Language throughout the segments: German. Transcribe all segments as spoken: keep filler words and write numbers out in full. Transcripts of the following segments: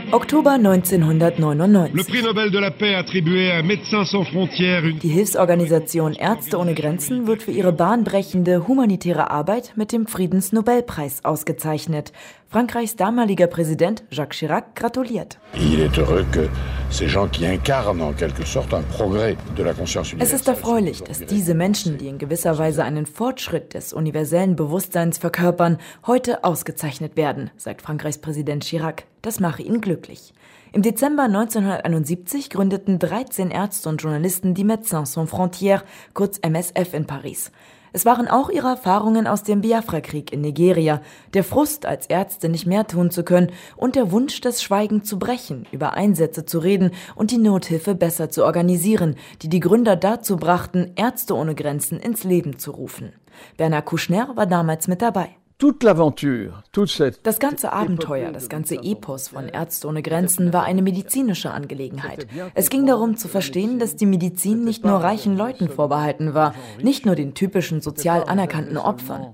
Oktober neunzehnhundertneunundneunzig. Le Prix Nobel de la Paix attribué à Médecins sans frontières. Die Hilfsorganisation Ärzte ohne Grenzen wird für ihre bahnbrechende humanitäre Arbeit mit dem Friedensnobelpreis ausgezeichnet. Frankreichs damaliger Präsident Jacques Chirac gratuliert. Es ist erfreulich, dass diese Menschen, die in gewisser Weise einen Fortschritt des universellen Bewusstseins verkörpern, heute ausgezeichnet werden, sagt Frankreichs Präsident Chirac. Das mache ihn glücklich. Im Dezember neunzehnhunderteinundsiebzig gründeten dreizehn Ärzte und Journalisten die Médecins sans frontières, kurz M S F, in Paris. Es waren auch ihre Erfahrungen aus dem Biafra-Krieg in Nigeria, der Frust, als Ärzte nicht mehr tun zu können und der Wunsch, das Schweigen zu brechen, über Einsätze zu reden und die Nothilfe besser zu organisieren, die die Gründer dazu brachten, Ärzte ohne Grenzen ins Leben zu rufen. Bernard Kouchner war damals mit dabei. Das ganze Abenteuer, das ganze Epos von Ärzte ohne Grenzen war eine medizinische Angelegenheit. Es ging darum zu verstehen, dass die Medizin nicht nur reichen Leuten vorbehalten war, nicht nur den typischen sozial anerkannten Opfern,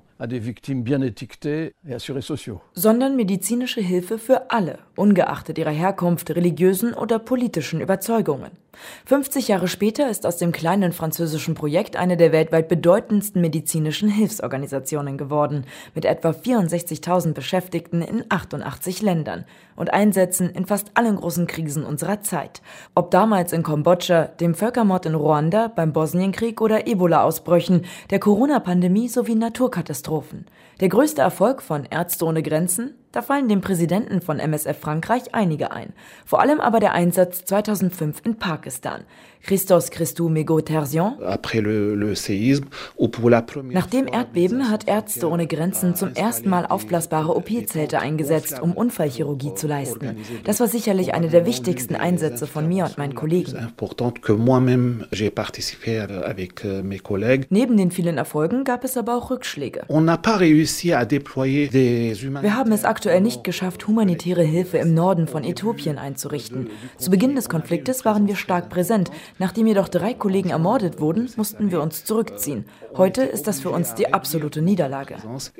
sondern medizinische Hilfe für alle, ungeachtet ihrer Herkunft, religiösen oder politischen Überzeugungen. fünfzig Jahre später ist aus dem kleinen französischen Projekt eine der weltweit bedeutendsten medizinischen Hilfsorganisationen geworden, mit etwa vierundsechzigtausend Beschäftigten in achtundachtzig Ländern und Einsätzen in fast allen großen Krisen unserer Zeit. Ob damals in Kambodscha, dem Völkermord in Ruanda, beim Bosnienkrieg oder Ebola-Ausbrüchen, der Corona-Pandemie sowie Naturkatastrophen. Der größte Erfolg von Ärzte ohne Grenzen? Da fallen dem Präsidenten von M S F Frankreich einige ein. Vor allem aber der Einsatz zweitausendfünf in Pakistan. Christos Christou Mégaud-Terzian. Nach dem Erdbeben hat Ärzte ohne Grenzen zum ersten Mal aufblasbare O P-Zelte eingesetzt, um Unfallchirurgie zu leisten. Das war sicherlich einer der wichtigsten Einsätze von mir und meinen Kollegen. Neben den vielen Erfolgen gab es aber auch Rückschläge. Wir haben es aktuell nicht geschafft, humanitäre Hilfe im Norden von Äthiopien einzurichten. Zu Beginn des Konfliktes waren wir stark präsent. Nachdem jedoch drei Kollegen ermordet wurden, mussten wir uns zurückziehen. Heute ist das für uns die absolute Niederlage.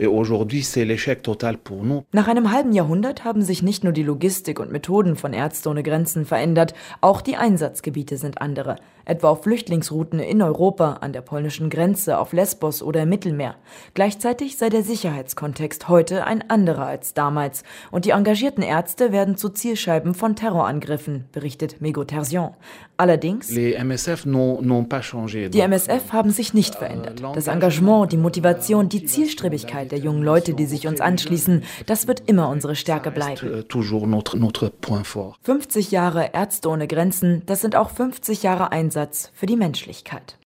Nach einem halben Jahrhundert haben sich nicht nur die Logistik und Methoden von Ärzte ohne Grenzen verändert, auch die Einsatzgebiete sind andere. Etwa auf Flüchtlingsrouten in Europa, an der polnischen Grenze, auf Lesbos oder im Mittelmeer. Gleichzeitig sei der Sicherheitskontext heute ein anderer als damals. Und die engagierten Ärzte werden zu Zielscheiben von Terrorangriffen, berichtet Mégaud-Terzian. Allerdings, die M S F haben sich nicht verändert. Das Engagement, die Motivation, die Zielstrebigkeit der jungen Leute, die sich uns anschließen, das wird immer unsere Stärke bleiben. fünfzig Jahre Ärzte ohne Grenzen, das sind auch fünfzig Jahre Einsatz für die Menschlichkeit.